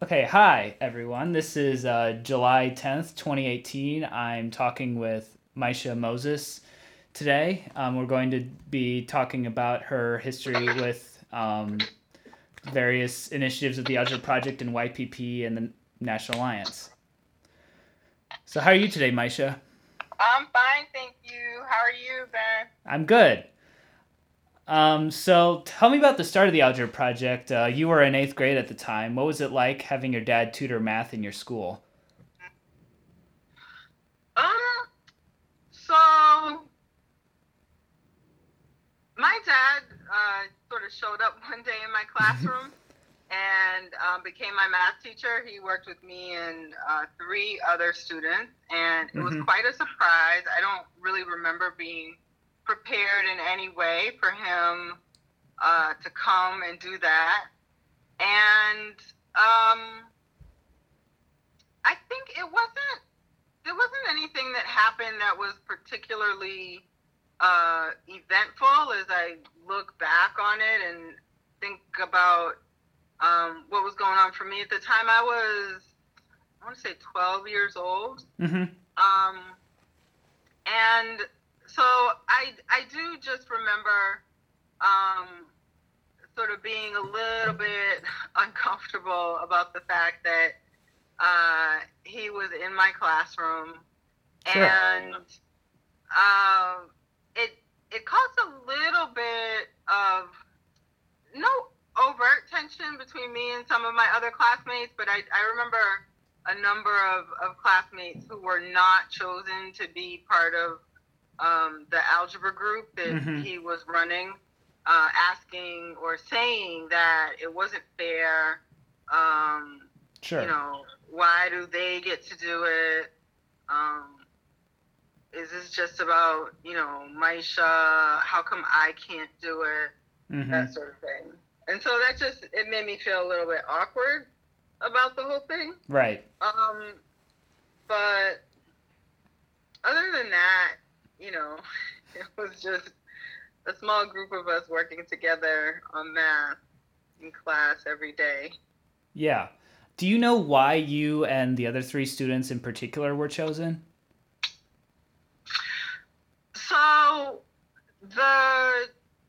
Okay, hi everyone. This is July 10th, 2018. I'm talking with Maisha Moses today. We're going to be talking about her history with various initiatives of the Algebra Project and YPP and the National Alliance. So, how are you today, Maisha? I'm fine, thank you. How are you, Ben? I'm good. So, tell me about the start of the Algebra Project. You were in eighth grade at the time. What was it like having your dad tutor math in your school? Um, so my dad sort of showed up one day in my classroom and became my math teacher. He worked with me and three other students, and it was Mm-hmm. quite a surprise. I don't really remember being prepared in any way for him to come and do that. And I think there wasn't anything that happened that was particularly eventful as I look back on it and think about what was going on for me at the time. I want to say 12 years old. Mm-hmm. Um, and so I do just remember um, sort of being a little bit uncomfortable about the fact that he was in my classroom, Sure. and um, it caused a little bit of no overt tension between me and some of my other classmates, but I remember a number of classmates who were not chosen to be part of the algebra group that Mm-hmm. he was running, asking or saying that it wasn't fair. Um, you Sure. know, why do they get to do it? Um, is this just about, Maisha? How come I can't do it? Mm-hmm. That sort of thing. And so it made me feel a little bit awkward about the whole thing. Right. Um, but other than that, you know, it was just a small group of us working together on math in class every day. Yeah. Do you know why you and the other three students in particular were chosen? So the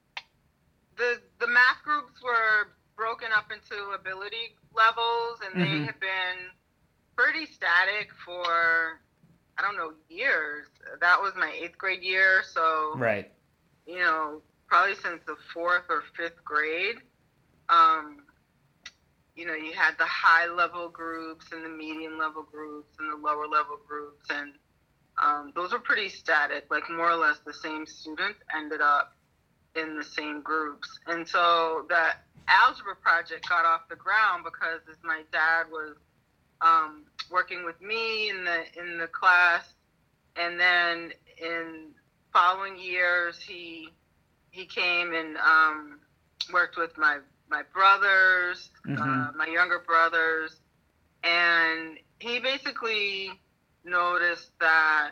the math groups were broken up into ability levels, and they Mm-hmm. have been pretty static for, I don't know, years. That was my eighth grade year, so Right. probably since the fourth or fifth grade. Um, you had the high level groups and the medium level groups and the lower level groups, and those were pretty static. Like more or less the same students ended up in the same groups. And so that algebra project got off the ground because as my dad was working with me in the class, and then in following years he came and worked with my brothers, Mm-hmm. my younger brothers, and he basically noticed that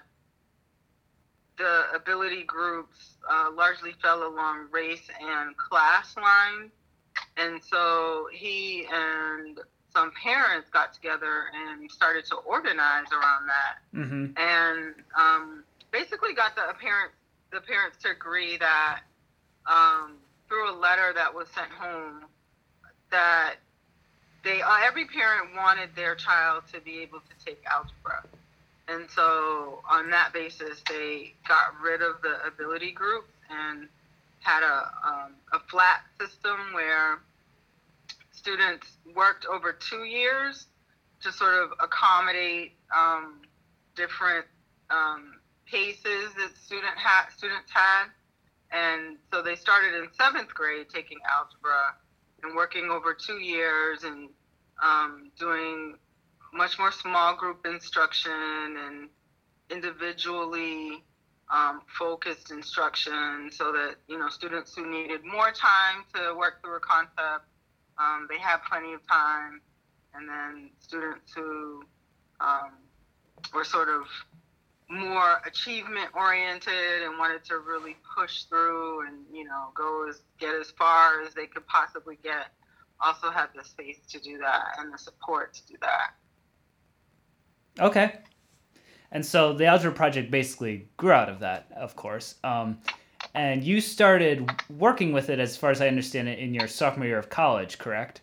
the ability groups largely fell along race and class lines. And so he and some parents got together and started to organize around that. Mm-hmm. And basically got the parents to agree that through a letter that was sent home that every parent wanted their child to be able to take algebra. And so on that basis, they got rid of the ability groups and had a flat system where students worked over 2 years to sort of accommodate different paces that students had. And so they started in seventh grade taking algebra and working over 2 years and doing much more small group instruction and individually focused instruction so that students who needed more time to work through a concept, they had plenty of time, and then students who um, were sort of more achievement oriented and wanted to really push through and get as far as they could possibly get also had the space to do that and the support to do that. Okay. And so the Algebra Project basically grew out of that, of course. And you started working with it, as far as I understand it, in your sophomore year of college, correct?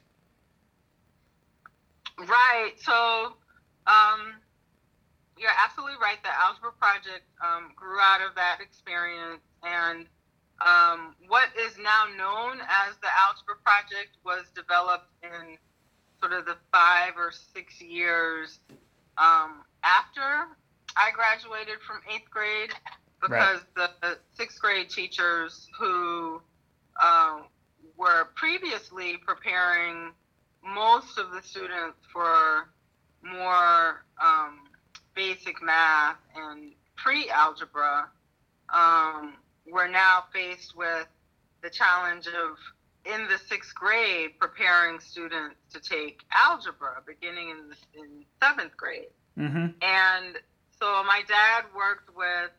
Right. So, you're absolutely right. The Algebra Project grew out of that experience, and what is now known as the Algebra Project was developed in sort of the 5 or 6 years after I graduated from 8th grade, because the 6th grade teachers who were previously preparing most of the students for more basic math and pre-algebra were now faced with the challenge of, in the 6th grade, preparing students to take algebra beginning in 7th grade. Mm-hmm. And so my dad worked with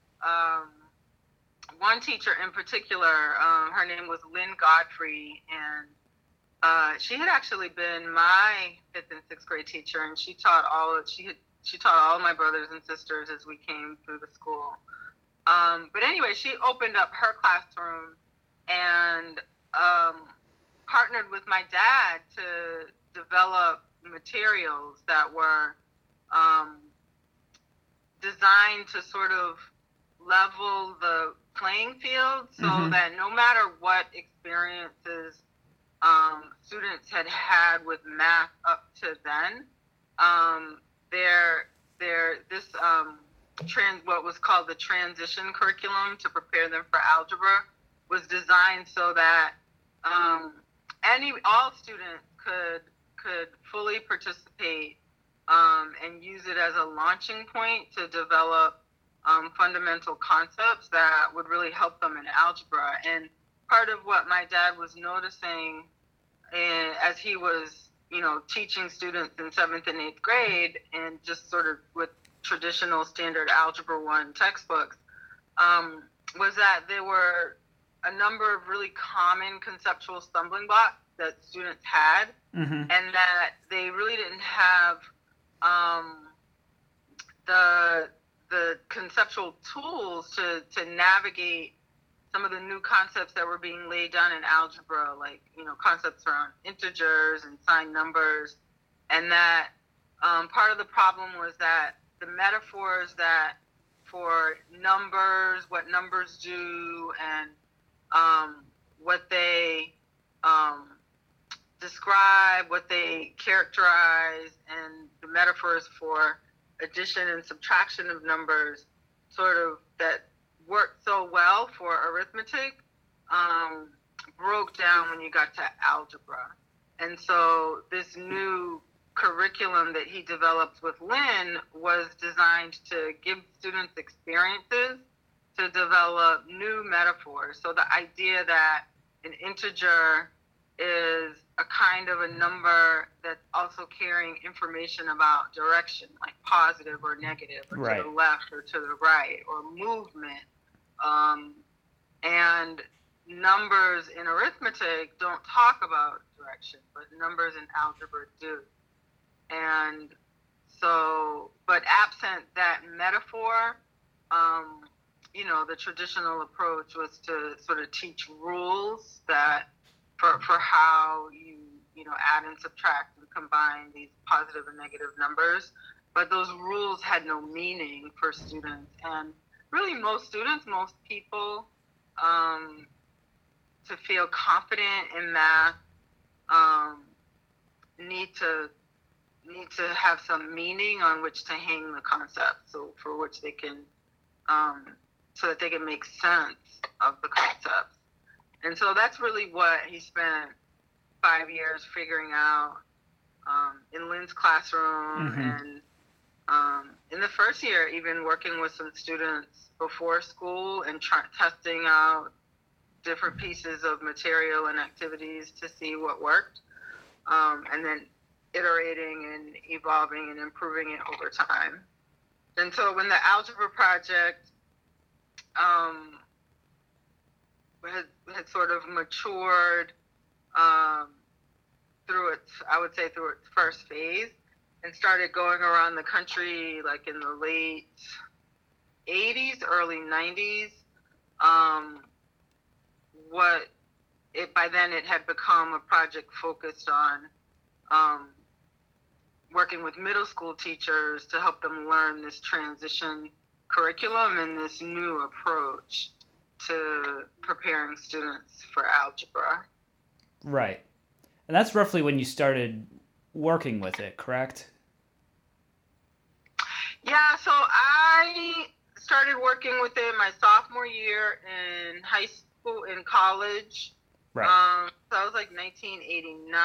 one teacher in particular. Her name was Lynn Godfrey, and she had actually been my 5th and 6th grade teacher, and she taught all of my brothers and sisters as we came through the school. But anyway, she opened up her classroom and partnered with my dad to develop materials that were designed to sort of level the playing field, so Mm-hmm. that no matter what experiences students had with math up to then, what was called the transition curriculum to prepare them for algebra was designed so that all students could fully participate and use it as a launching point to develop fundamental concepts that would really help them in algebra. And part of what my dad was noticing as he was, teaching students in 7th and 8th grade, and just sort of with traditional standard Algebra 1 textbooks, was that there were a number of really common conceptual stumbling blocks that students had, Mm-hmm. and that they really didn't have the conceptual tools to navigate some of the new concepts that were being laid down in algebra, like, concepts around integers and signed numbers. And that part of the problem was that the metaphors that for numbers, what numbers do, and what they describe, what they characterize, and the metaphors for addition and subtraction of numbers, sort of that worked so well for arithmetic, broke down when you got to algebra. And so this new curriculum that he developed with Lynn was designed to give students experiences to develop new metaphors. So the idea that an integer is a kind of a number that's also carrying information about direction, like positive or negative, or Right. to the left or to the right, or movement. And numbers in arithmetic don't talk about direction, but numbers in algebra do. And so, but absent that metaphor, the traditional approach was to sort of teach rules that for how you add and subtract and combine these positive and negative numbers. But those rules had no meaning for students. And really most people, to feel confident in math, need to have some meaning on which to hang the concept, so for which they can, so that they can make sense of the concepts. And so that's really what he spent 5 years figuring out in Lynn's classroom. Mm-hmm. And in the first year, even working with some students before school and testing out different pieces of material and activities to see what worked, and then iterating and evolving and improving it over time. And so when the Algebra Project had sort of matured, through its, I would say, through its first phase, and started going around the country like in the late 80s, early 90s. What it by then it had become a project focused on working with middle school teachers to help them learn this transition curriculum and this new approach to preparing students for algebra. Right. And that's roughly when you started working with it, correct? Yeah, so I started working with it my sophomore year in high school, in college. Right. So I was like 1989,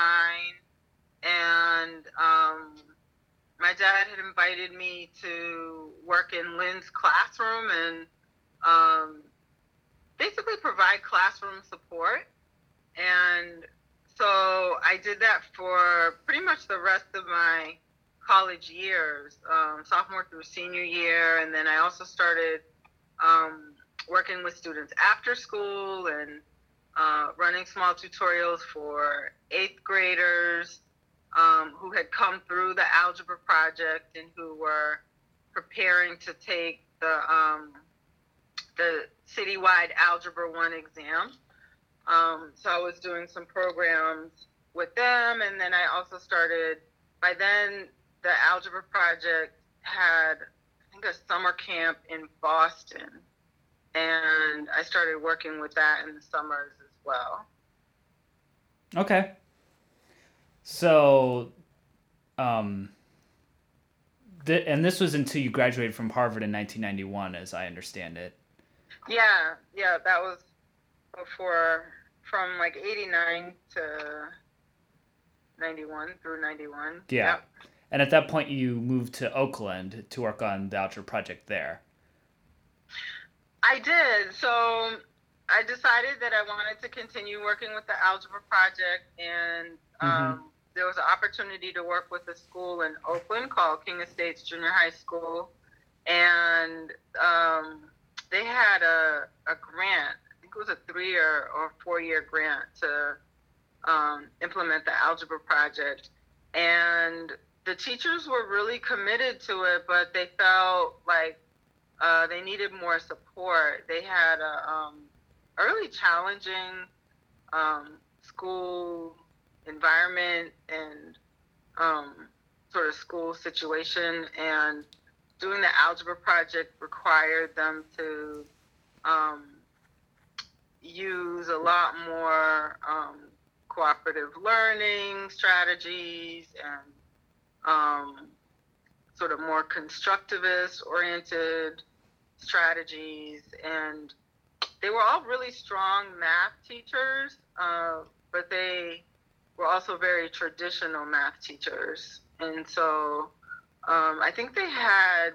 and my dad had invited me to work in Lynn's classroom and basically provide classroom support. And so I did that for pretty much the rest of my college years, sophomore through senior year. And then I also started working with students after school and running small tutorials for 8th graders who had come through the algebra project and who were preparing to take the citywide Algebra 1 exam. So I was doing some programs with them, and then I also started, by then the algebra project had, I think, a summer camp in Boston, and I started working with that in the summers as well. Okay. So, and this was until you graduated from Harvard in 1991, as I understand it. Yeah, that was before, from like 89 to 91 through 91. Yeah. Yep. And at that point, you moved to Oakland to work on the algebra project there. I did. So I decided that I wanted to continue working with the algebra project, and there was an opportunity to work with a school in Oakland called King Estates Junior High School, and they had a grant. I think it was a 3-year or 4-year grant to implement the algebra project, and the teachers were really committed to it, but they felt like they needed more support. They had a really challenging school environment and sort of school situation, and doing the algebra project required them to use a lot more cooperative learning strategies and sort of more constructivist oriented strategies. And they were all really strong math teachers, but they were also very traditional math teachers. And so I think they had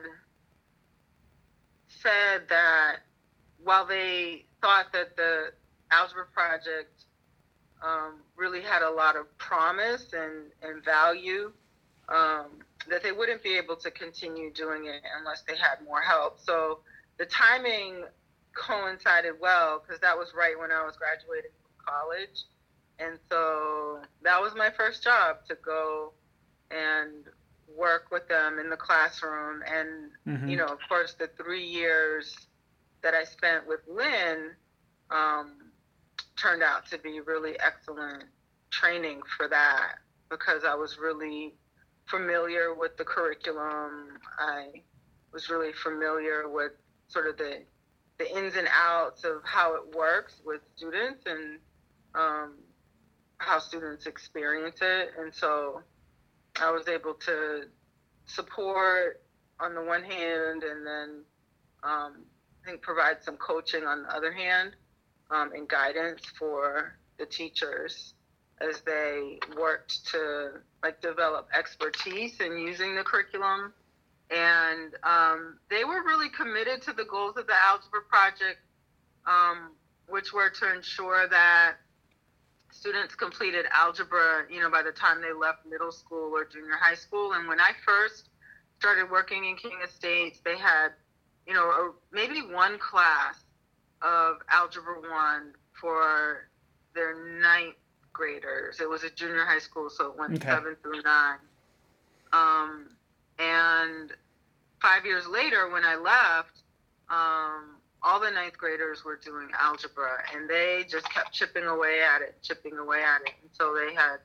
said that while they thought that the algebra project really had a lot of promise and value, that they wouldn't be able to continue doing it unless they had more help. So the timing coincided well, because that was right when I was graduating from college. And so that was my first job, to go and work with them in the classroom. And, you know, of course, the 3 years that I spent with Lynn turned out to be really excellent training for that, because I was really familiar with the curriculum. I was really familiar with sort of the ins and outs of how it works with students and how students experience it. And so I was able to support on the one hand, and then I think provide some coaching on the other hand, and guidance for the teachers as they worked to develop expertise in using the curriculum. And they were really committed to the goals of the algebra project, which were to ensure that students completed algebra, by the time they left middle school or junior high school. And when I first started working in King Estates, they had, maybe one class of Algebra 1 for their 9th graders. It was a junior high school, so it went Okay. 7 through 9. And 5 years later, when I left, all the ninth graders were doing algebra, and they just kept chipping away at it. And so they had,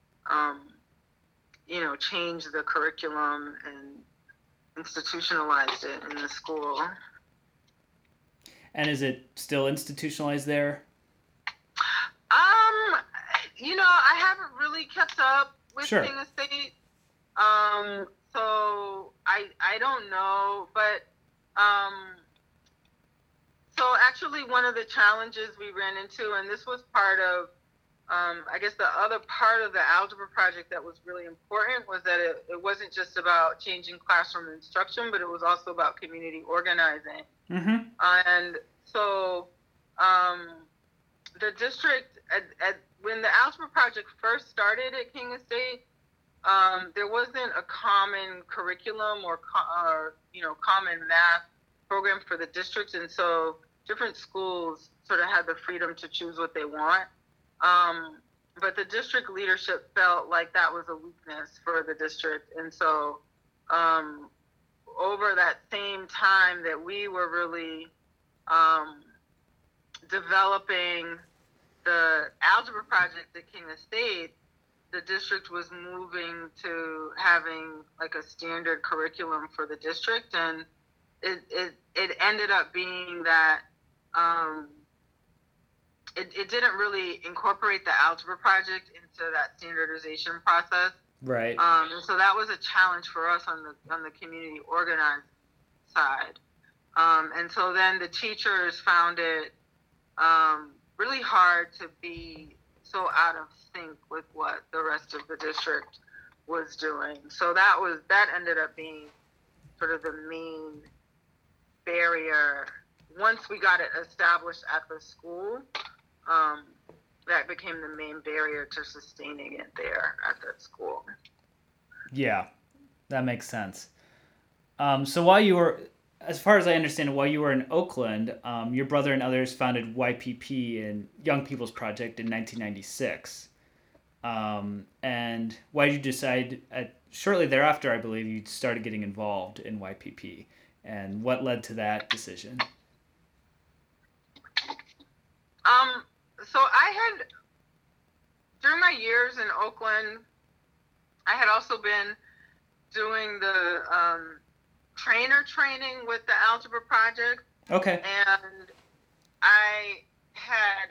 changed the curriculum and institutionalized it in the school. And is it still institutionalized there? I haven't really kept up with Sure. King of State. So I don't know, but so actually one of the challenges we ran into, and this was part of, I guess the other part of the algebra project that was really important, was that it wasn't just about changing classroom instruction, but it was also about community organizing. Mm-hmm. And so the district, when the algebra project first started at King of State, there wasn't a common curriculum or common math program for the district, and so different schools sort of had the freedom to choose what they want. But the district leadership felt like that was a weakness for the district, and so over that same time that we were really developing the algebra project at King of State, the district was moving to having like a standard curriculum for the district, and it ended up being that it didn't really incorporate the algebra project into that standardization process. Right. And so that was a challenge for us on the community organizing side. And so then the teachers found it really hard to be so out of sync with what the rest of the district was doing. So that ended up being sort of the main barrier. Once we got it established at the school, that became the main barrier to sustaining it there at that school. Yeah, that makes sense. So while you were, as far as I understand, while you were in Oakland, your brother and others founded YPP and Young People's Project in 1996. And why did you decide, shortly thereafter, I believe, you started getting involved in YPP? And what led to that decision? So I had, during my years in Oakland, I had also been doing the trainer training with the Algebra Project. Okay. And I had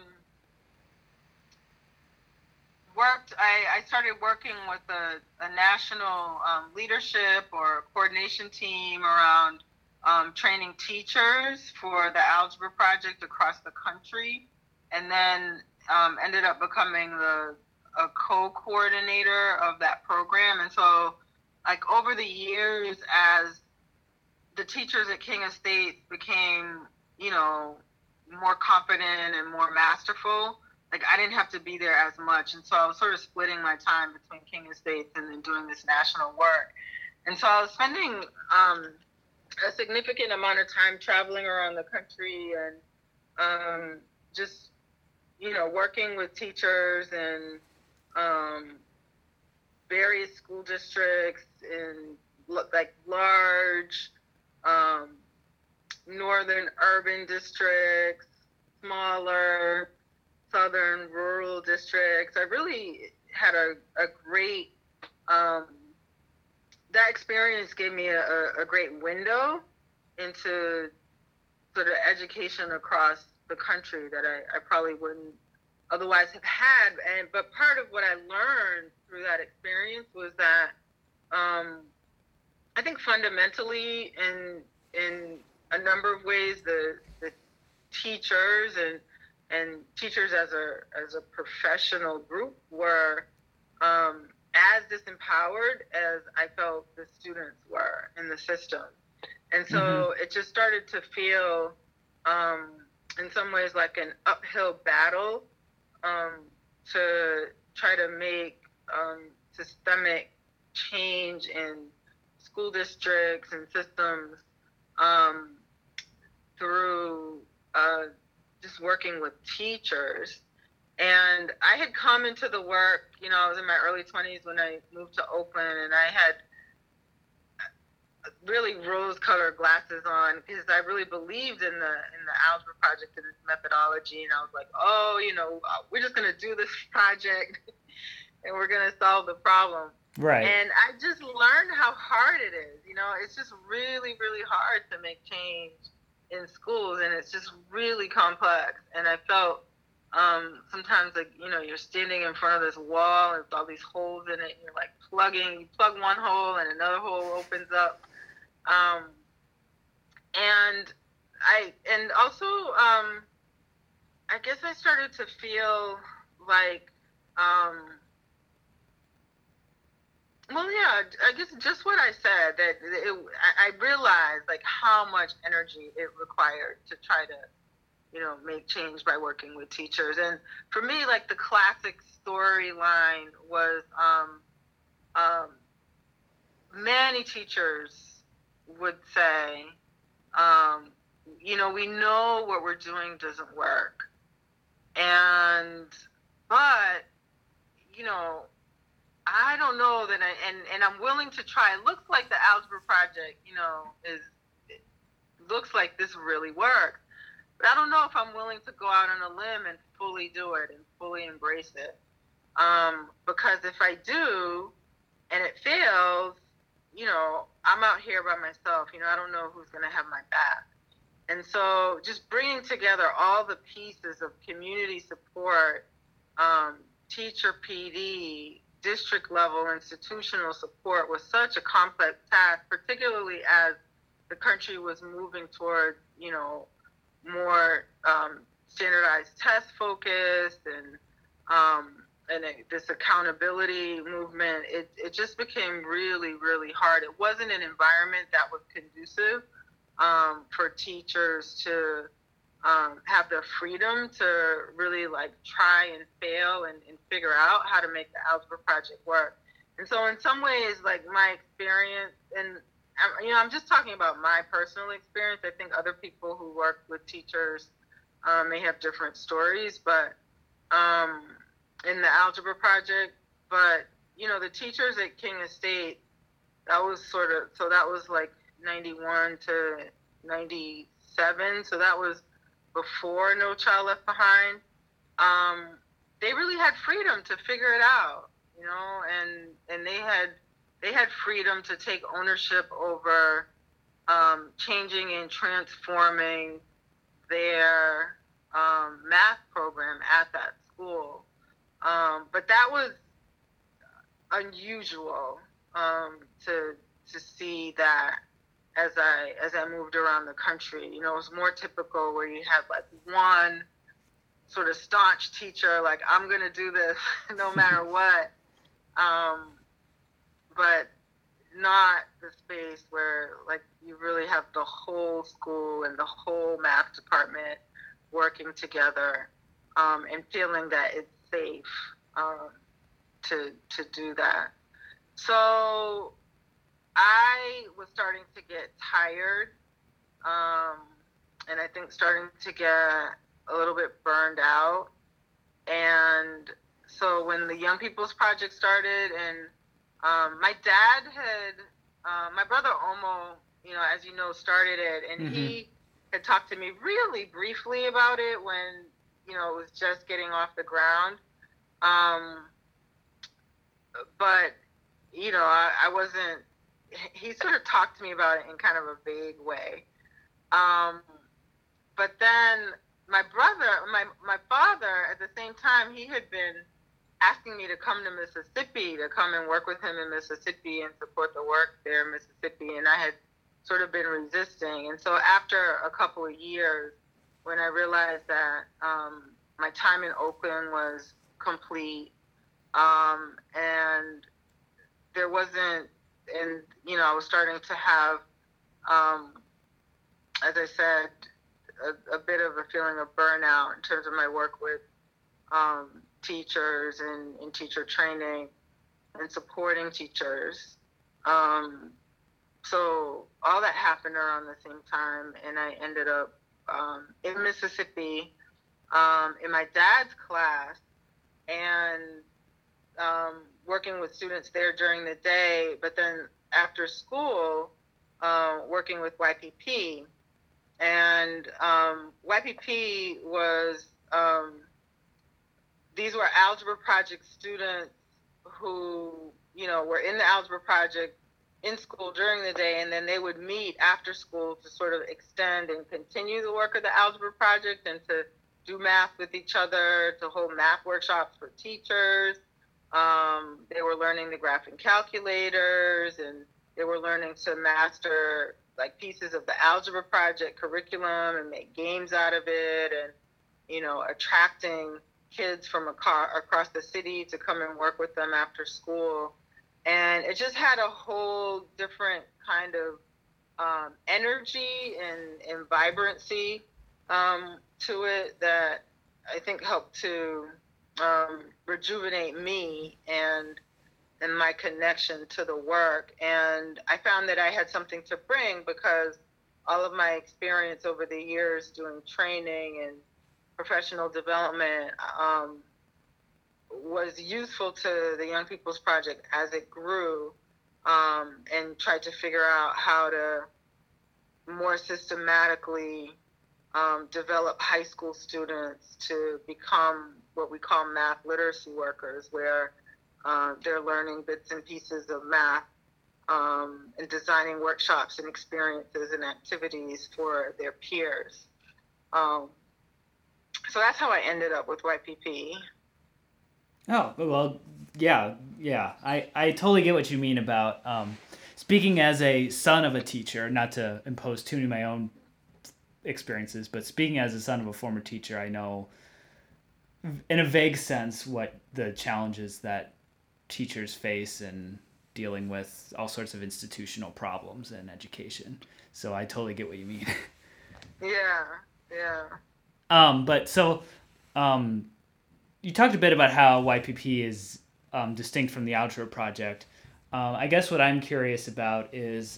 I started working with a national leadership or coordination team around training teachers for the Algebra Project across the country, and then ended up becoming a co-coordinator of that program. And so, like, over the years, as the teachers at King of State became, more confident and more masterful, like, I didn't have to be there as much. And so I was sort of splitting my time between King of State and then doing this national work. And so I was spending a significant amount of time traveling around the country and just, working with teachers and various school districts in like large northern urban districts, smaller southern rural districts. I really had a great, that experience gave me a great window into sort of education across the country that I probably wouldn't otherwise have had. But part of what I learned through that experience was that I think fundamentally in a number of ways the teachers and teachers as a professional group were as disempowered as I felt the students were in the system. And so it just started to feel in some ways like an uphill battle to try to make systemic change in school districts and systems through just working with teachers. And I had come into the work, I was in my early 20s when I moved to Oakland, and I had really rose-colored glasses on because I really believed in the algebra project and its methodology. And I was like, oh, we're just going to do this project and we're going to solve the problem. Right. And I just learned how hard it is. It's just really, really hard to make change in schools, and it's just really complex. And I felt sometimes like, you're standing in front of this wall and with all these holes in it, and you're like you plug one hole and another hole opens up. And also, I guess I started to feel like, I guess just what I said, that I realized like how much energy it required to try to, make change by working with teachers. And for me, like the classic storyline was, many teachers would say, we know what we're doing doesn't work. But, I don't know that, and I'm willing to try. It looks like the algebra project, looks like this really works. But I don't know if I'm willing to go out on a limb and fully do it and fully embrace it. Because if I do, and it fails, I'm out here by myself. I don't know who's going to have my back. And so just bringing together all the pieces of community support, teacher PD, district level institutional support was such a complex task, particularly as the country was moving toward, more standardized test focused and this accountability movement. It just became really, really hard. It wasn't an environment that was conducive for teachers to have the freedom to really like try and fail and figure out how to make the algebra project work. And so in some ways, like my experience, and I'm just talking about my personal experience. I think other people who work with teachers may have different stories, but in the algebra project, but the teachers at King Estate, that was like 91 to 97. So that was before No Child Left Behind. They really had freedom to figure it out, and they had freedom to take ownership over changing and transforming their math program at that school. But that was unusual to see that as I moved around the country. It was more typical where you have like one sort of staunch teacher, like, I'm going to do this no matter what. But not the space where like you really have the whole school and the whole math department working together and feeling that it's safe to do that. So I was starting to get tired, and I think starting to get a little bit burned out. And so when the Young People's Project started, and my dad my brother Omo, as you know, started it, and Mm-hmm. he had talked to me really briefly about it when, it was just getting off the ground. But, I wasn't, he sort of talked to me about it in kind of a vague way. But then my father, at the same time, he had been asking me to come to Mississippi, to come and work with him in Mississippi and support the work there in Mississippi. And I had sort of been resisting. And so after a couple of years, when I realized that my time in Oakland was complete, and there wasn't, and, I was starting to have, as I said, a bit of a feeling of burnout in terms of my work with teachers and in teacher training and supporting teachers. So all that happened around the same time, and I ended up in Mississippi in my dad's class, and working with students there during the day, but then after school, working with YPP. And YPP was, these were algebra project students who, were in the algebra project in school during the day, and then they would meet after school to sort of extend and continue the work of the algebra project and to do math with each other, to hold math workshops for teachers. They were learning the graphing calculators, and they were learning to master like pieces of the algebra project curriculum and make games out of it, and attracting kids from across the city to come and work with them after school. And it just had a whole different kind of energy and vibrancy to it that I think helped to rejuvenate me and my connection to the work. And I found that I had something to bring because all of my experience over the years doing training and professional development was useful to the Young People's Project as it grew, and tried to figure out how to more systematically develop high school students to become what we call math literacy workers, where they're learning bits and pieces of math, and designing workshops and experiences and activities for their peers. So that's how I ended up with YPP. Oh, well, yeah. I totally get what you mean about speaking as a son of a teacher, not to impose too many of my own experiences, but speaking as a son of a former teacher, I know in a vague sense what the challenges that teachers face in dealing with all sorts of institutional problems in education. So I totally get what you mean. Yeah. But so you talked a bit about how YPP is distinct from the Algebra Project. I guess what I'm curious about is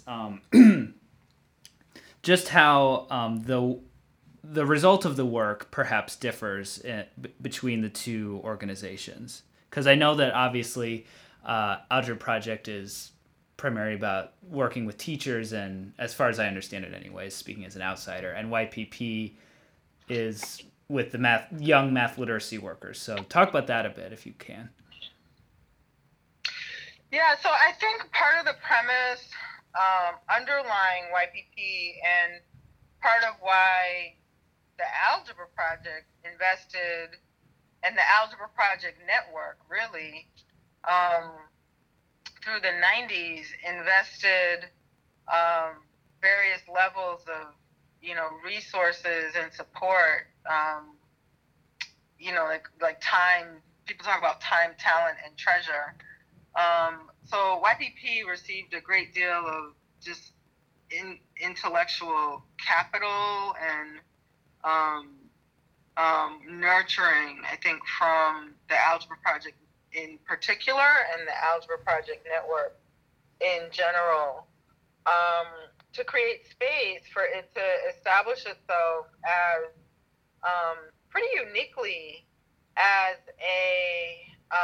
just how the result of the work perhaps differs between the two organizations. Because I know that obviously Algebra Project is primarily about working with teachers, and as far as I understand it anyways, speaking as an outsider, and YPP is with the young math literacy workers. So talk about that a bit if you can. Yeah, so I think part of the premise underlying YPP and part of why the Algebra Project invested, and the Algebra Project Network really, through the 90s, invested various levels of, resources and support, like time. People talk about time, talent, and treasure. So YPP received a great deal of just intellectual capital and nurturing, I think, from the Algebra Project in particular and the Algebra Project Network in general, to create space for it to establish itself as pretty uniquely as a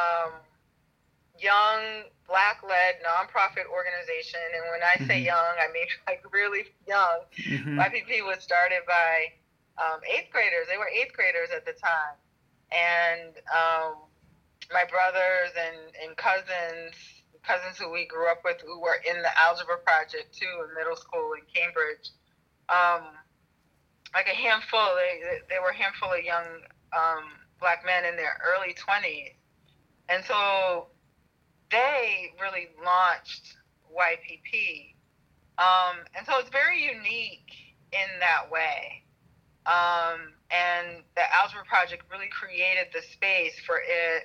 young Black-led nonprofit organization. And when I say young, I mean like really young. YPP was started by 8th graders. They were 8th graders at the time. And my brothers and cousins who we grew up with, who were in the Algebra Project too in middle school in Cambridge, like a handful. They were a handful of young Black men in their early 20s, and so they really launched YPP, and so it's very unique in that way. And the Algebra Project really created the space for it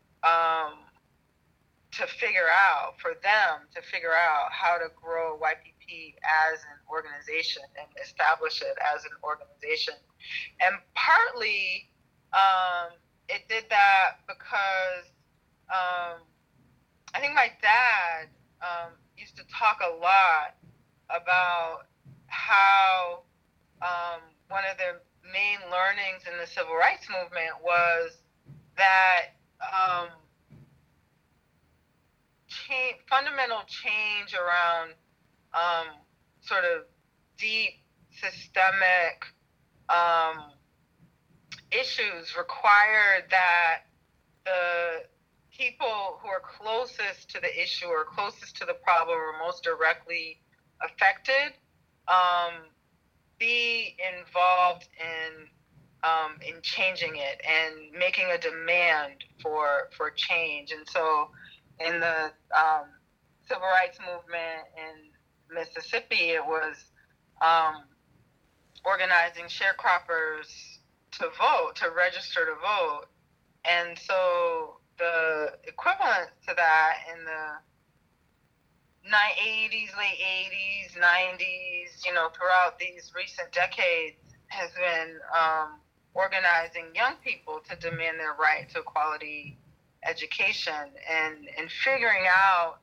for them to figure out how to grow YPP as an organization and establish it as an organization. And partly it did that because I think my dad used to talk a lot about how one of the main learnings in the civil rights movement was that fundamental change around sort of deep systemic issues required that the people who are closest to the issue or closest to the problem or most directly affected be involved in changing it and making a demand for change. And so in the civil rights movement in Mississippi, it was organizing sharecroppers to vote, to register to vote. And so the equivalent to that in the 80s, late 80s, 90s, throughout these recent decades has been organizing young people to demand their right to quality education and figuring out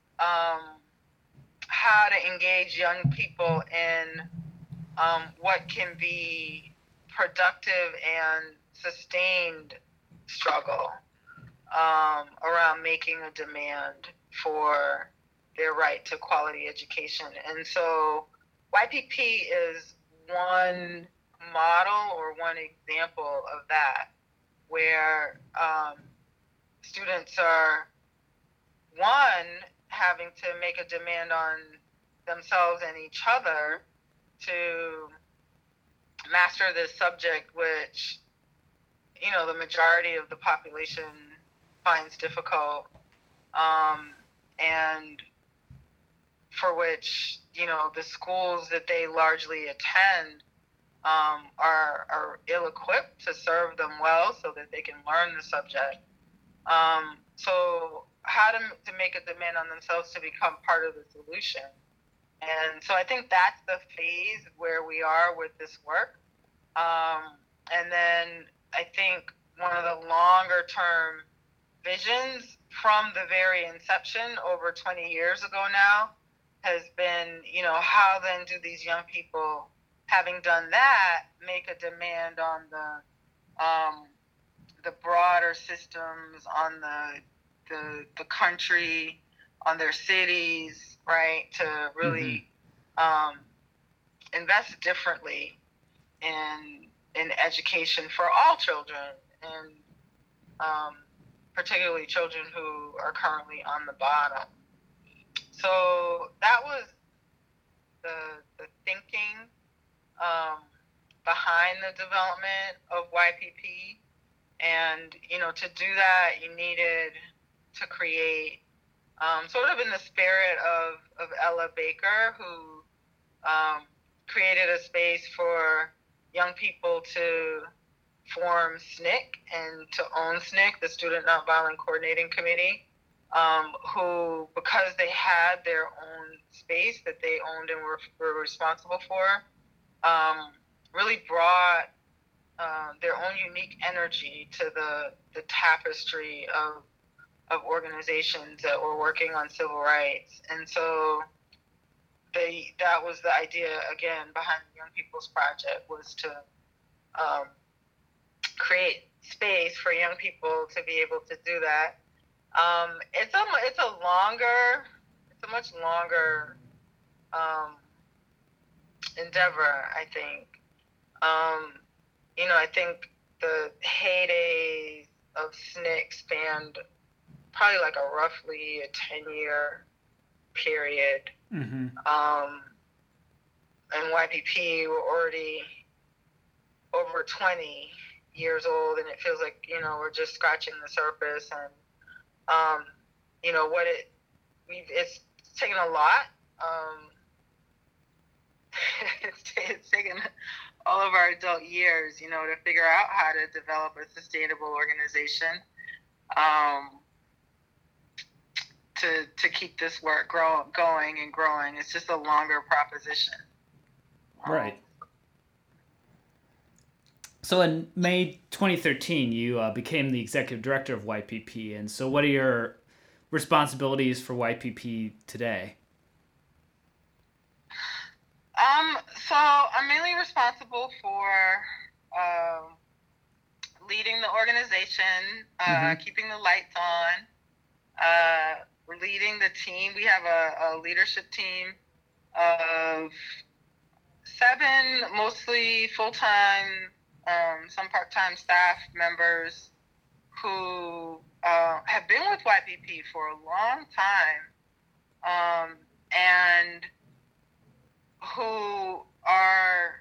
how to engage young people in what can be productive and sustained struggle around making a demand for their right to quality education. And so YPP is one model or one example of that, where students are, one, having to make a demand on themselves and each other to master this subject, which, the majority of the population finds difficult, and for which, the schools that they largely attend are ill-equipped to serve them well so that they can learn the subject. So how to make a demand on themselves to become part of the solution. And so I think that's the phase where we are with this work. And then I think one of the longer term visions from the very inception over 20 years ago now has been, how then do these young people, having done that, make a demand on the broader systems, on the country, on their cities, right, to really invest differently in education for all children, and particularly children who are currently on the bottom. So that was the thinking behind the development of YPP. And, to do that, you needed to create, sort of in the spirit of Ella Baker, who created a space for young people to form SNCC and to own SNCC, the Student Nonviolent Coordinating Committee, who, because they had their own space that they owned and were responsible for, really brought their own unique energy to the tapestry of organizations that were working on civil rights. And so that was the idea, again, behind the Young People's Project, was to create space for young people to be able to do that. It's a much longer endeavor, I think. I think the heydays of SNCC spanned probably like a roughly a 10-year period. Mm-hmm. And YPP were already over 20 years old, and it feels like, we're just scratching the surface. And, it's taken a lot. It's taken all of our adult years, to figure out how to develop a sustainable organization, to keep this work going and growing. It's just a longer proposition. Right. So in May 2013, you became the executive director of YPP. And so what are your responsibilities for YPP today? So I'm mainly responsible for leading the organization, keeping the lights on, leading the team. We have a leadership team of 7, mostly full-time, some part-time staff members who have been with YPP for a long time, and who are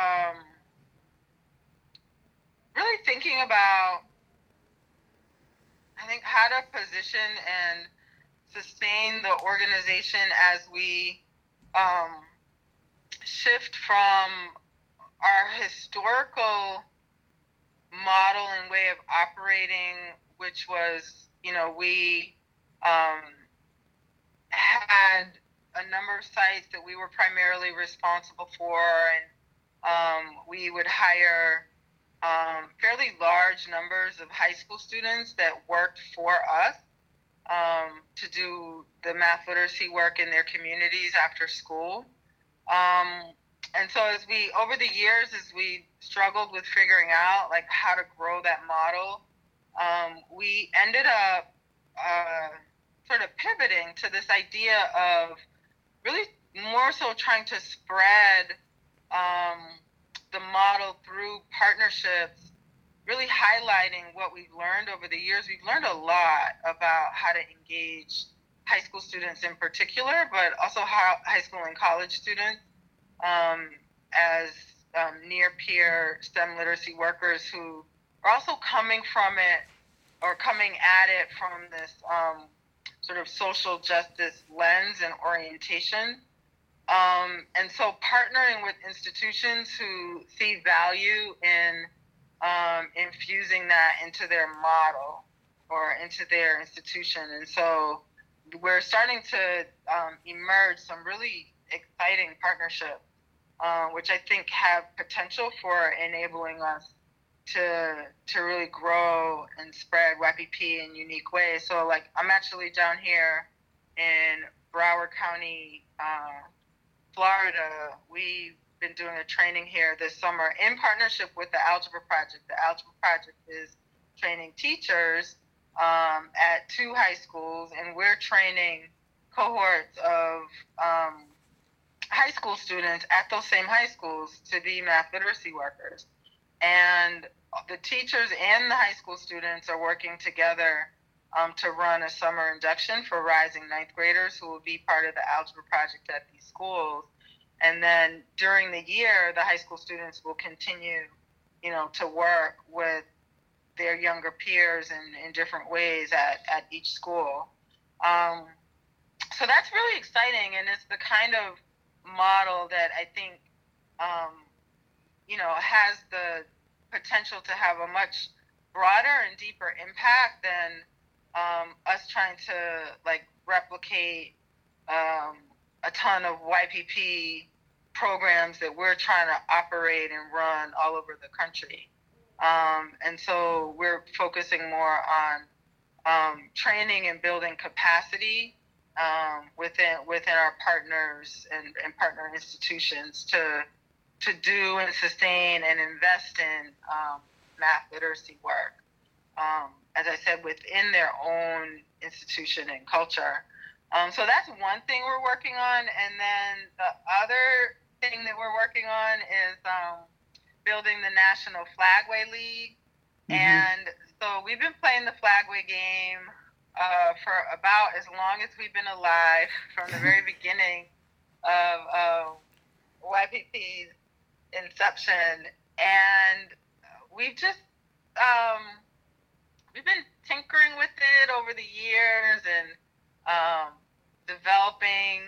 really thinking about, I think, how to position and sustain the organization as we shift from our historical model and way of operating, which was, we had a number of sites that we were primarily responsible for, and we would hire fairly large numbers of high school students that worked for us to do the math literacy work in their communities after school. And so over the years, as we struggled with figuring out like how to grow that model, we ended up sort of pivoting to this idea of really more so trying to spread the model through partnerships, really highlighting what we've learned over the years. We've learned a lot about how to engage high school students in particular, but also how high school and college students as near-peer STEM literacy workers who are also coming from it or coming at it from this sort of social justice lens and orientation. And so partnering with institutions who see value in infusing that into their model or into their institution. And so we're starting to emerge some really exciting partnerships, which I think have potential for enabling us to really grow and spread YPP in unique ways. So like I'm actually down here in Broward County, Florida. We've been doing a training here this summer in partnership with the Algebra Project. The Algebra Project is training teachers at 2 high schools, and we're training cohorts of high school students at those same high schools to be math literacy workers. And the teachers and the high school students are working together to run a summer induction for rising 9th graders who will be part of the Algebra Project at these schools. And then during the year, the high school students will continue, to work with their younger peers in different ways at each school. So that's really exciting, and it's the kind of model that I think, has the potential to have a much broader and deeper impact than us trying to replicate a ton of YPP programs that we're trying to operate and run all over the country. And so we're focusing more on training and building capacity within our partners and partner institutions to do and sustain and invest in math literacy work, as I said, within their own institution and culture. So that's one thing we're working on. And then the other thing that we're working on is building the National Flagway League. Mm-hmm. And so we've been playing the Flagway game for about as long as we've been alive, from the very beginning of YPP's inception. And we've just we've been tinkering with it over the years and developing.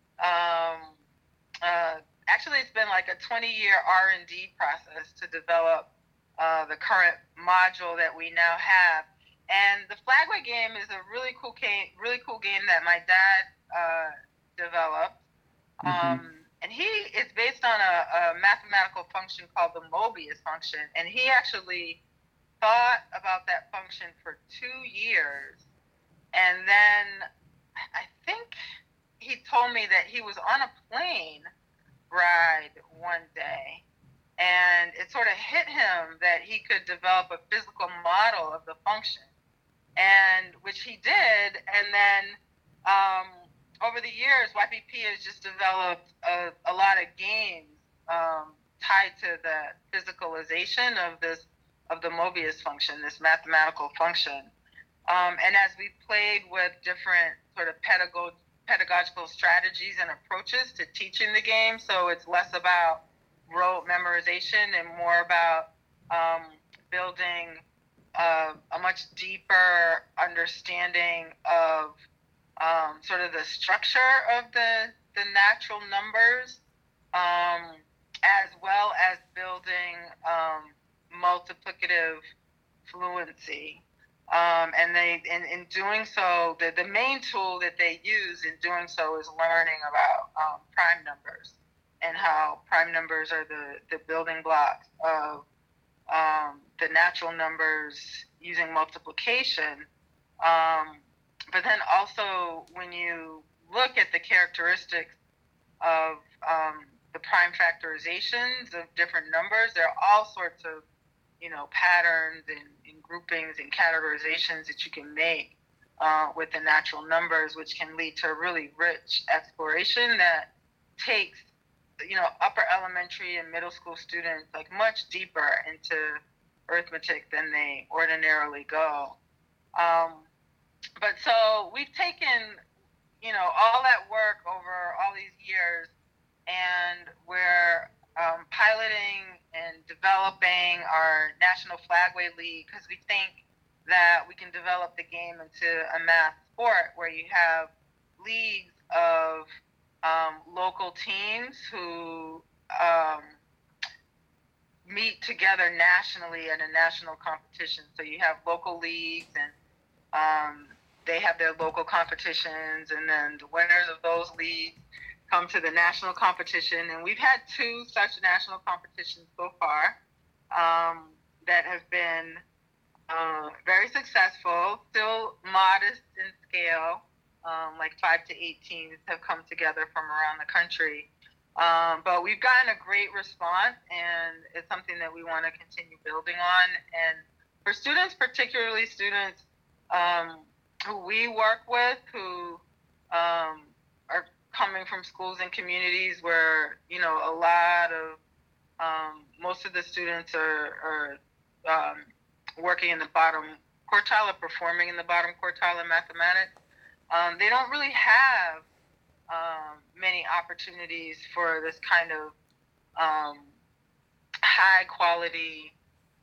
Actually, it's been like a 20-year R&D process to develop the current module that we now have. And the Flagway game is a really cool game that my dad developed. Mm-hmm. And it's based on a mathematical function called the Mobius function. And he actually thought about that function for 2 years. And then I think he told me that he was on a plane ride one day, And it sort of hit him that he could develop a physical model of the function, and which he did. And then over the years, YPP has just developed a lot of games tied to the physicalization of the Mobius function, this mathematical function. And as we played with different sort of pedagogical strategies and approaches to teaching the game, so it's less about rote memorization and more about building a much deeper understanding of sort of the structure of the natural numbers, as well as building multiplicative fluency. And in doing so, the main tool that they use in doing so is learning about prime numbers and how prime numbers are the building blocks of the natural numbers using multiplication. But then also, when you look at the characteristics of the prime factorizations of different numbers, there are all sorts of patterns and groupings and categorizations that you can make with the natural numbers, which can lead to a really rich exploration that takes upper elementary and middle school students like much deeper into arithmetic than they ordinarily go. But so we've taken all that work over all these years, and we're piloting and developing our National Flagway League, because we think that we can develop the game into a math sport where you have leagues of local teams who meet together nationally at a national competition. So you have local leagues, and they have their local competitions, and then the winners of those leagues come to the national competition. And we've had 2 such national competitions so far that have been very successful, still modest in scale, like 5 to 8 teams have come together from around the country. But we've gotten a great response, and it's something that we want to continue building on. And for students, particularly students who we work with, who are coming from schools and communities where, a lot of, most of the students are working in the bottom quartile or performing in the bottom quartile in mathematics. They don't really have many opportunities for this kind of high quality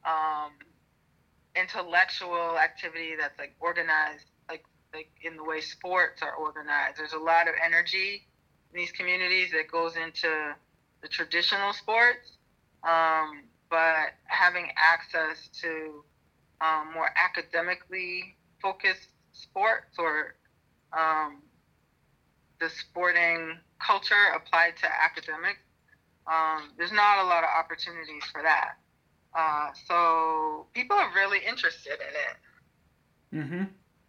intellectual activity that's like organized, like in the way sports are organized. There's a lot of energy in these communities that goes into the traditional sports, but having access to more academically focused sports, or the sporting culture applied to academics, there's not a lot of opportunities for that. So people are really interested in it. Mm-hmm.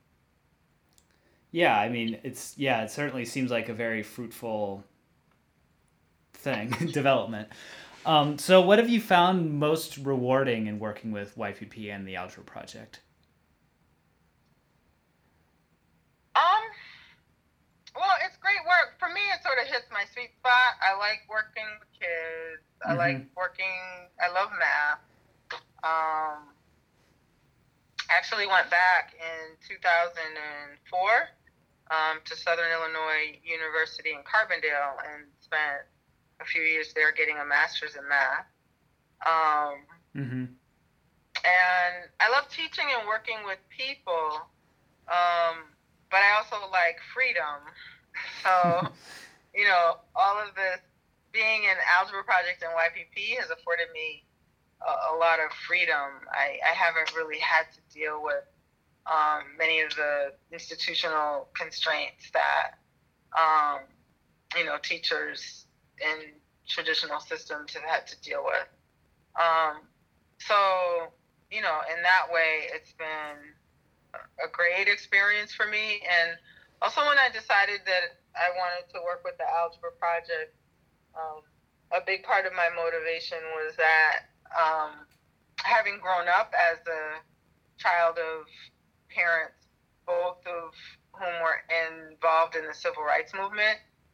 Yeah, I mean, it certainly seems like a very fruitful thing, development. So what have you found most rewarding in working with YPP and the Algebra Project? Well, it's great work. For me, it sort of hits my sweet spot. I like working with kids. I love math. Actually went back in 2004 to Southern Illinois University in Carbondale and spent a few years there getting a master's in math. And I love teaching and working with people, but I also like freedom. So, all of this, being in Algebra Project and YPP has afforded me a lot of freedom. I haven't really had to deal with many of the institutional constraints that teachers in traditional systems have had to deal with. So in that way, it's been a great experience for me. And also, when I decided that I wanted to work with the Algebra Project, a big part of my motivation was that having grown up as a child of parents, both of whom were involved in the civil rights movement,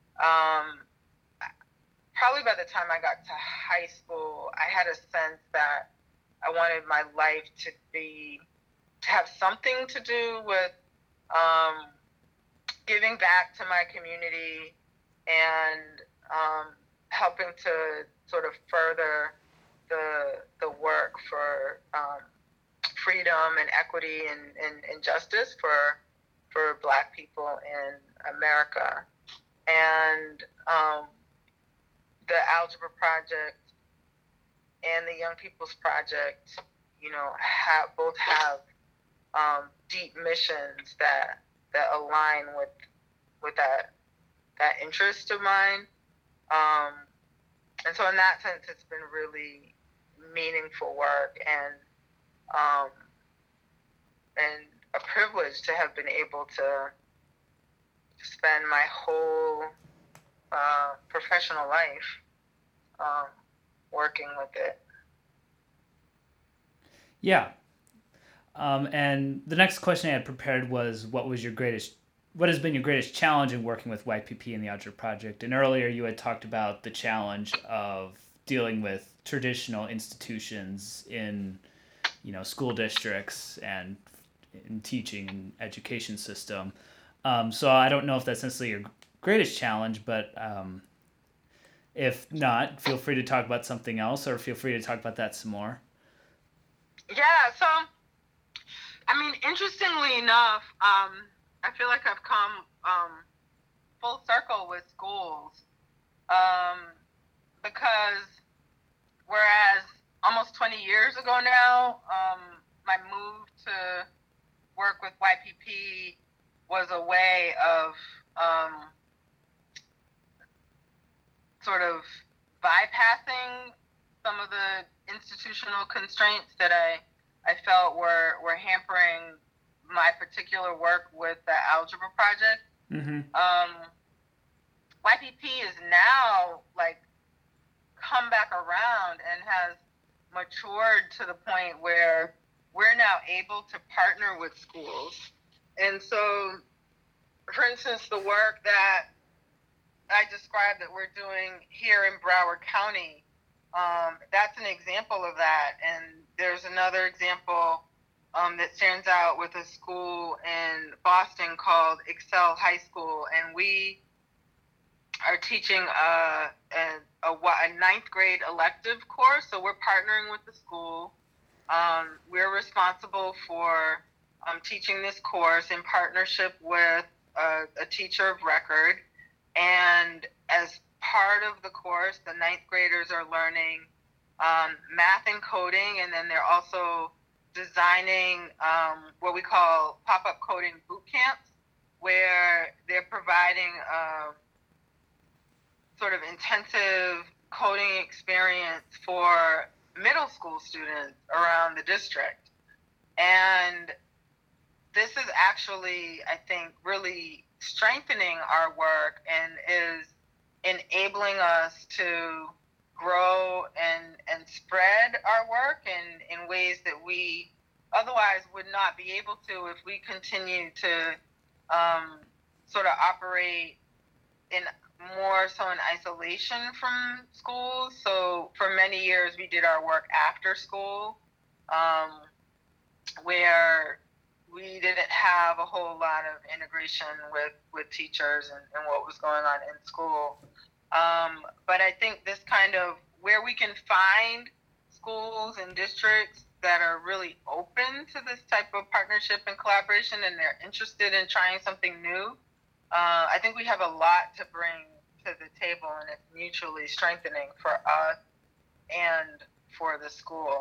probably by the time I got to high school, I had a sense that I wanted my life to have something to do with giving back to my community and helping to sort of further the work for freedom and equity and justice for Black people in America. And the Algebra Project and the Young People's Project, both have deep missions that align with that interest of mine. And so in that sense, it's been really meaningful work and a privilege to have been able to spend my whole professional life working with it. Yeah. And the next question I had prepared was, what has been your greatest challenge in working with YPP and the Algebra Project? And earlier you had talked about the challenge of dealing with traditional institutions in, school districts and in teaching and education system. So I don't know if that's necessarily your greatest challenge, but if not, feel free to talk about something else, or feel free to talk about that some more. Yeah, so, interestingly enough, I feel like I've come full circle with schools because whereas almost 20 years ago now, my move to work with YPP was a way of sort of bypassing some of the institutional constraints that I felt were hampering my particular work with the Algebra Project. Mm-hmm. YPP is now come back around and has matured to the point where we're now able to partner with schools. And so, for instance, the work that I described that we're doing here in Broward County, that's an example of that. And there's another example that stands out with a school in Boston called Excel High School. And we are teaching a ninth grade elective course. So we're partnering with the school. We're responsible for teaching this course in partnership with a teacher of record. And as part of the course, the ninth graders are learning math and coding, and then they're also designing what we call pop-up coding boot camps, where they're providing sort of intensive coding experience for middle school students around the district. And this is actually, I think, really strengthening our work and is enabling us to grow and spread our work in ways that we otherwise would not be able to if we continue to sort of operate in more so in isolation from schools. So for many years we did our work after school, where we didn't have a whole lot of integration with teachers and what was going on in school. But I think this kind of where we can find schools and districts that are really open to this type of partnership and collaboration, and they're interested in trying something new, I think we have a lot to bring to the table, and it's mutually strengthening for us and for the school.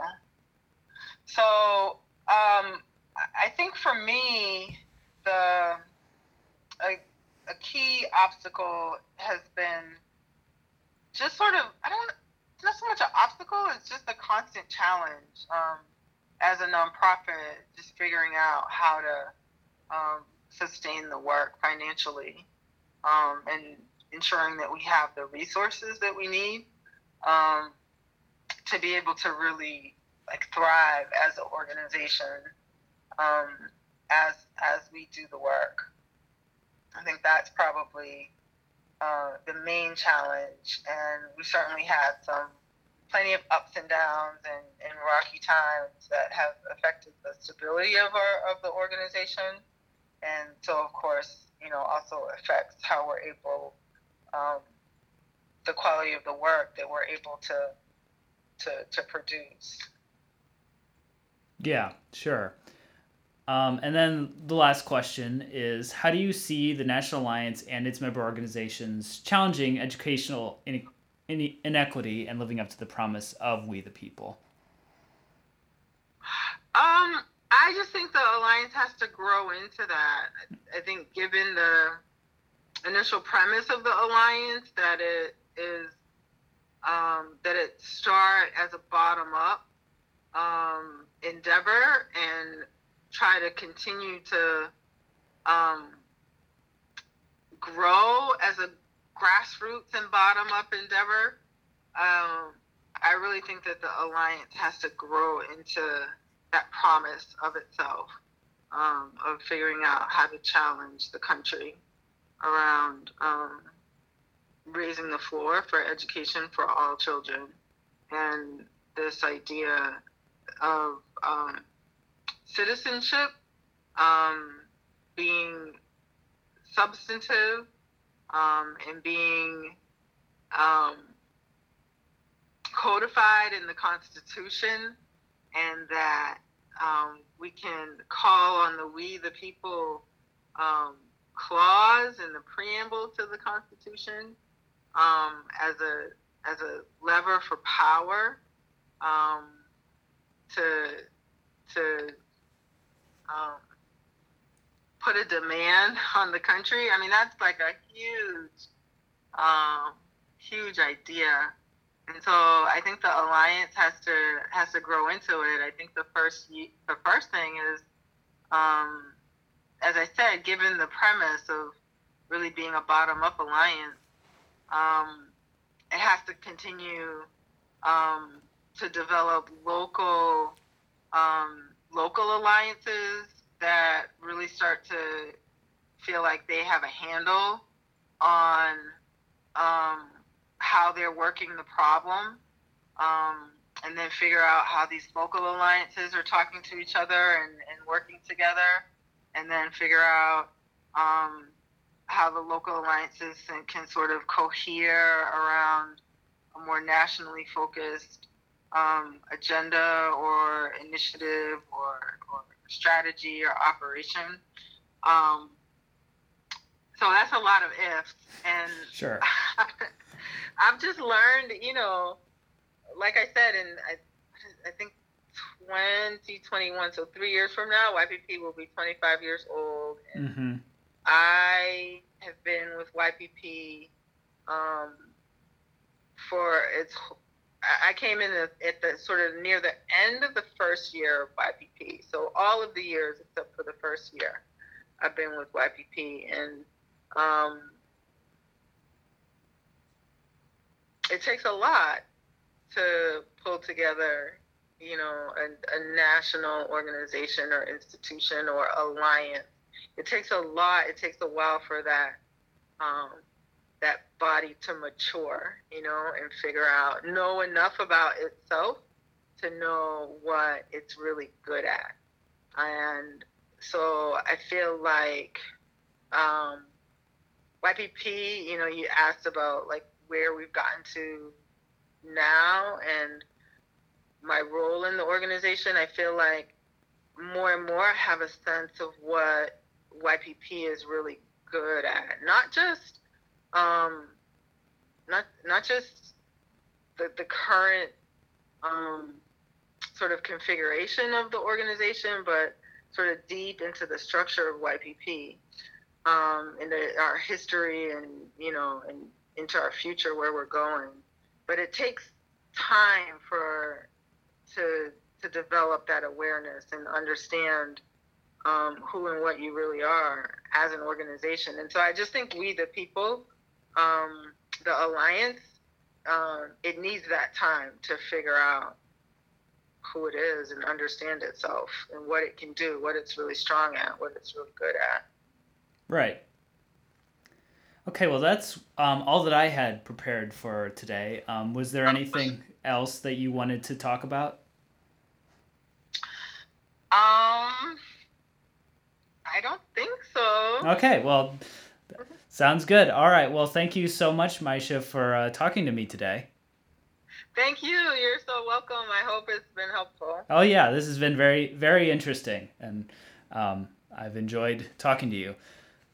So I think for me, a key obstacle has been just sort of, it's not so much an obstacle, it's just a constant challenge as a nonprofit, just figuring out how to sustain the work financially and ensuring that we have the resources that we need. to be able to really like thrive as an organization, as we do the work. I think that's probably the main challenge, and we certainly had plenty of ups and downs and rocky times that have affected the stability of the organization, and so of course, also affects how we're able, the quality of the work that we're able to produce. Yeah, sure. And then the last question is, how do you see the National Alliance and its member organizations challenging educational inequity and living up to the promise of We the People? I just think the Alliance has to grow into that. I think given the initial premise of the Alliance, that it is, that it start as a bottom-up endeavor and try to continue to grow as a grassroots and bottom-up endeavor. I really think that the Alliance has to grow into that promise of itself, of figuring out how to challenge the country around raising the floor for education for all children, and this idea of citizenship being substantive and being codified in the Constitution, and that we can call on the We the People clause in the preamble to the Constitution as a lever for power to put a demand on the country. I mean, that's like a huge idea. And so I think the Alliance has to grow into it. I think the first thing is, as I said, given the premise of really being a bottom-up alliance, it has to continue to develop local alliances that really start to feel like they have a handle on how they're working the problem, and then figure out how these local alliances are talking to each other and working together, and then figure out how the local alliances can sort of cohere around a more nationally focused agenda or initiative or strategy or operation. So that's a lot of ifs, and sure. I've just learned, like I said, I think 2021, so 3 years from now, YPP will be 25 years old. And I have been with YPP I came in at the sort of near the end of the first year of YPP. So all of the years except for the first year, I've been with YPP. And it takes a lot to pull together, a national organization or institution or alliance. It takes a lot. It takes a while for that body to mature, and know enough about itself to know what it's really good at. And so I feel like YPP, you asked about like where we've gotten to now and my role in the organization. I feel like more and more I have a sense of what YPP is really good at. Not just the current sort of configuration of the organization, but sort of deep into the structure of YPP, into our history and into our future, where we're going. But it takes time to develop that awareness and understand who and what you really are as an organization. And so I just think We the People, the Alliance, it needs that time to figure out who it is and understand itself and what it can do, what it's really strong at, what it's really good at. Right. Okay, well, that's all that I had prepared for today. Was there anything else that you wanted to talk about? I don't think so. Okay, well, sounds good. All right, well, thank you so much, Maisha, for talking to me today. Thank you. You're so welcome. I hope it's been helpful. Oh, yeah, this has been very, very interesting, and I've enjoyed talking to you.